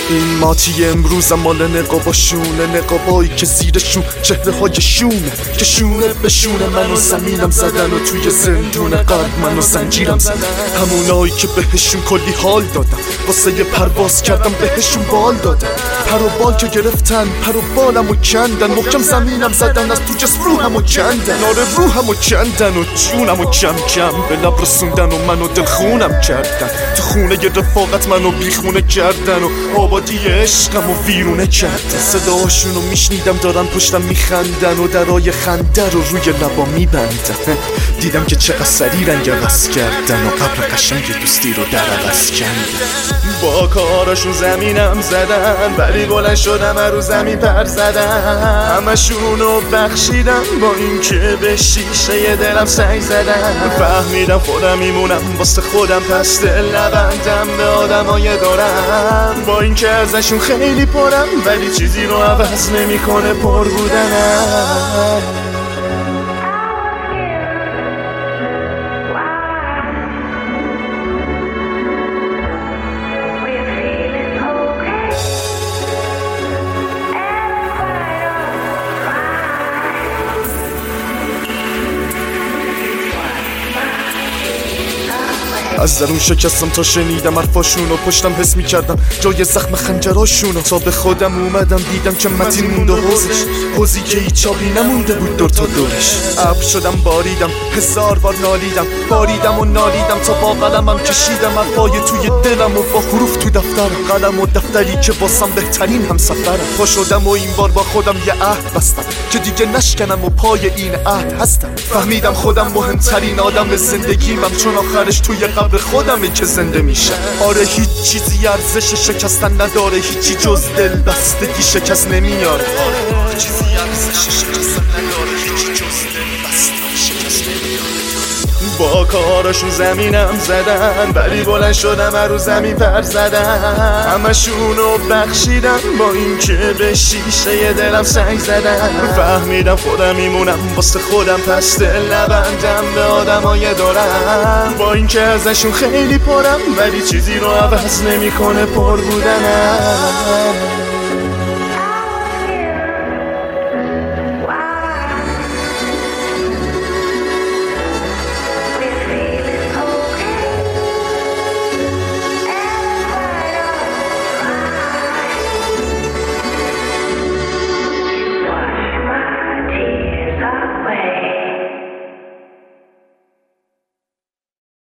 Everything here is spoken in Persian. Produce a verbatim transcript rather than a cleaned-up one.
این ماتی امروز مال نقاباشونه، نقابایی که زیرشون چهره های شونه، که شونه به شونه منو زمینم زدن و توی زندون قلب منو زنجیرم زدن. همونایی که بهشون کلی حال دادم، واسه یه پرواز کردم بهشون بال دادم. پر و بال که گرفتن، پر و بالمو کندن، محکم زمینم زدن، از تو جسم روحمو کندن. آره روحمو کندن و جونمو کم کم به لب رسوندن و منو دلخونم کردن. تو خونه ی رفاقت منو بیخونه کردن و آبادی عشقمو ویرونه کردن. صداشونو میشنیدم دارن پشتم میخندن و درای خنده رو روی لبا میبندن. دیدم که چقدر سری رنگ عوض کردن و قبر قشنگ دوستی رو در عوض کردن. با کاراشون زمینم زدن، ولی بلند شدم رو زمین پر زدن. همشونو بخشیدم با این که به شیشه دلم سنگ زدن. فهمیدم خودم میمونم واسه خودم، پس دل نبندم به آدمای دارم. با این که ازشون خیلی پرم، ولی چیزی رو عوض نمیکنه پر بودنم. از درون شکستم تا شنیدم حرفاشونو، پشتم حس میکردم جای زخم خنجراشونو. تا به خودم اومدم دیدم که متین مونده حوزش، حوزی که هیچ آبی نمونده بود دور تا دورش. ابر شدم باریدم، هزار بار نالیدم، باریدم و نالیدم تا با قلمم کشیدم حرفای توی دلم و با حروف تو دفترم. قلم و دفتری که واسم بهترین همسفرم. پا شدم و این بار با خودم یه عهد بستم که دیگه نشکنم و پای این عهد هستم. فهمیدم خودم مهمترین آدم زندگیمم، چون آخرش توی قبر خودمه که زنده میشه. آره هیچ چیزی ارزش شکستن نداره، هیچی جز دل بستگی شکست نمیاره. آره هیچ چیزی ارزش شکستن نداره، هیچی جز دل بستگی شکست نمیاره. با کاراشون زمینم زدن، ولی بلند شدم رو زمین پر زدن. همشونو بخشیدم با این که به شیشه دلم سنگ زدن. فهمیدم خودم میمونم واسه خودم، پس دل نبندم به آدمای دارم. با این که ازشون خیلی پرم، ولی چیزی رو عوض نمیکنه پر بودنم.